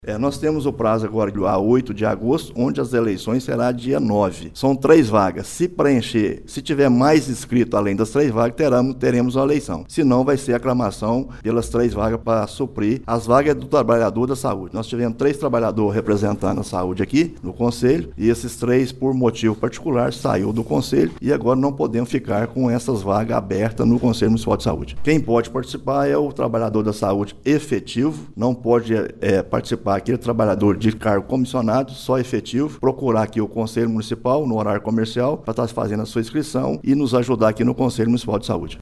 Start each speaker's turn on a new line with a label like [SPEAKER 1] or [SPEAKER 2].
[SPEAKER 1] Nós temos o prazo agora a 8 de agosto, onde as eleições será dia 9. São 3 vagas. Se preencher, se tiver mais inscrito além das 3 vagas, teremos uma eleição. Se não, vai ser aclamação pelas 3 vagas para suprir as vagas do trabalhador da saúde. Nós tivemos 3 trabalhadores representando a saúde aqui no Conselho, e esses 3, por motivo particular, saiu do Conselho e agora não podemos ficar com essas vagas abertas no Conselho Municipal de Saúde. Quem pode participar é o trabalhador da saúde efetivo, não pode participar aquele trabalhador de cargo comissionado, só efetivo, procurar aqui o Conselho Municipal no horário comercial para estar fazendo a sua inscrição e nos ajudar aqui no Conselho Municipal de Saúde.